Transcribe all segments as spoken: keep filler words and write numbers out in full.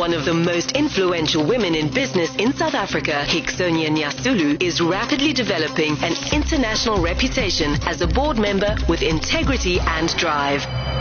One of the most influential women in business in South Africa, Hixonia Nyasulu, is rapidly developing an international reputation as a board member with integrity and drive.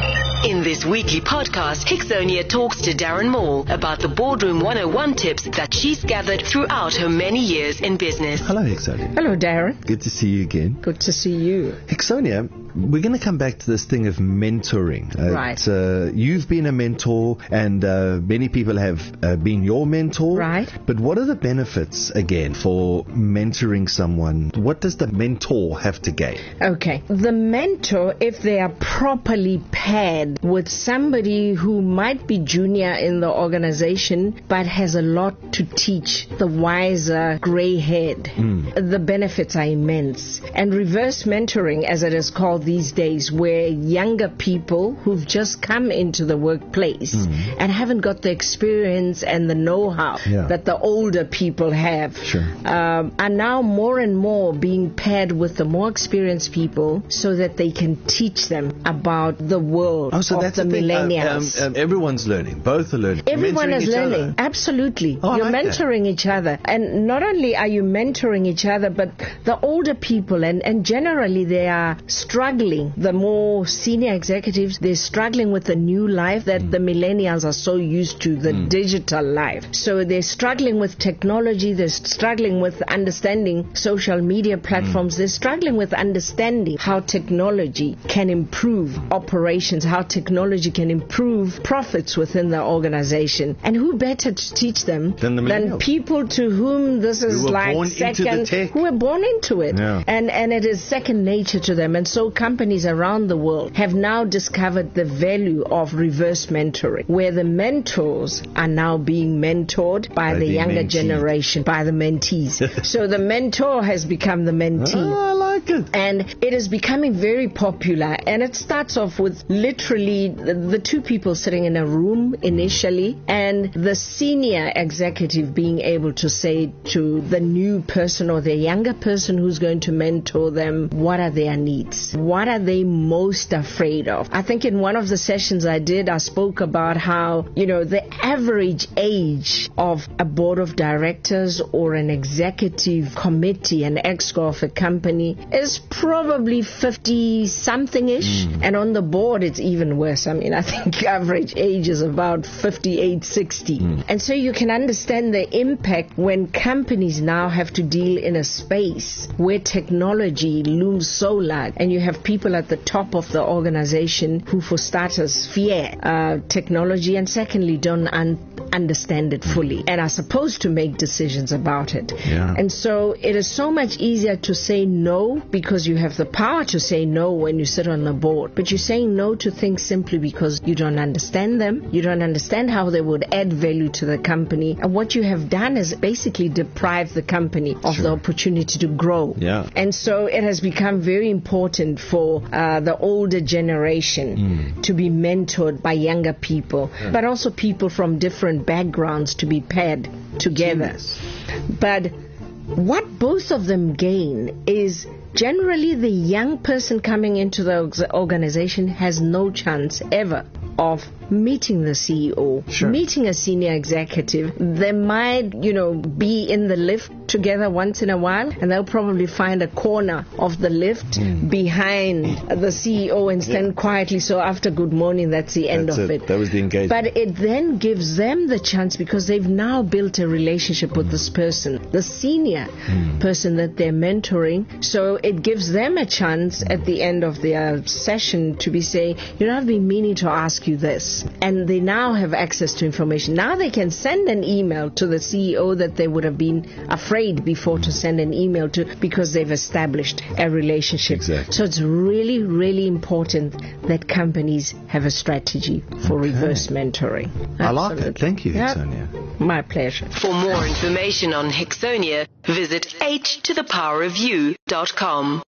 In this weekly podcast, Hixonia talks to Darren Moore about the Boardroom one oh one tips that she's gathered throughout her many years in business. Hello, Hixonia. Hello, Darren. Good to see you again. Good to see you. Hixonia, we're going to come back to this thing of mentoring. Uh, Right. Uh, you've been a mentor, and uh, many people have uh, been your mentor. Right. But what are the benefits, again, for mentoring someone? What does the mentor have to gain? Okay. The mentor, if they are properly paired with somebody who might be junior in the organization but has a lot to teach the wiser gray head, mm. the benefits are immense. And reverse mentoring, as it is called these days, where younger people who've just come into the workplace mm. and haven't got the experience and the know-how yeah. that the older people have sure. um, are now more and more being paired with the more experienced people so that they can teach them about the world. Oh, so of that's the, the thing. millennials. Um, um, everyone's learning. Both are learning. Everyone Mentoring is each learning. other. Absolutely. Oh, I You're like mentoring that. each other. And not only are you mentoring each other, but the older people, and, and generally they are struggling. The more senior executives, they're struggling with the new life that mm. the millennials are so used to, the mm. digital life. So they're struggling with technology. They're struggling with understanding social media platforms. Mm. They're struggling with understanding how technology can improve operations, how technology can improve profits within the organization. And who better to teach them than, the than people to whom this is who were like born second, into the tech. who were born into it. Yeah. And, and it is second nature to them. And so companies around the world have now discovered the value of reverse mentoring, where the mentors are now being mentored by, by the younger menteed. generation, by the mentees. So the mentor has become the mentee. Oh, I like it. And it is becoming very popular. And it starts off with literally the, the two people sitting in a room initially, and the senior executive being able to say to the new person or the younger person who's going to mentor them, what are their needs? What are they most afraid of? I think in one of the sessions I did, I spoke about how, you know, the average age of a board of directors or an executive committee, an exco of a company, is probably fifty-something-ish. Mm. And on the board, it's even worse. I mean, I think average age is about fifty-eight, sixty. Mm. And so you can understand the impact when companies now have to deal in a space where technology looms so large, and you have people at the top of the organization who, for starters, fear uh, technology, and secondly, don't un- understand it fully and are supposed to make decisions about it. Yeah. And so it is so much easier to say no because you have the power to say no when you sit on the board. But you're saying no to things simply because you don't understand them. You don't understand how they would add value to the company. And what you have done is basically deprive the company of sure. the opportunity to grow. Yeah. And so it has become very important for uh, the older generation mm. to be mentored by younger people, yeah. but also people from different backgrounds to be paired together. Genius. But what both of them gain is generally the young person coming into the organization has no chance ever of meeting the C E O, sure. meeting a senior executive. They might, you know, be in the lift together once in a while, and they'll probably find a corner of the lift mm. behind the C E O and stand yeah. quietly. So after good morning, that's the end that's of it. it. That was the engagement. But it then gives them the chance, because they've now built a relationship with mm. this person, the senior mm. person that they're mentoring. So it gives them a chance at the end of their session to be saying, you know, I've been meaning to ask you this. And they now have access to information. Now they can send an email to the C E O that they would have been afraid before to send an email to, because they've established a relationship. Exactly. So it's really, really important that companies have a strategy for okay. reverse mentoring. I like it. Thank you, yep. Hixonia. My pleasure. For more information on Hixonia, visit h to the power of you dot com.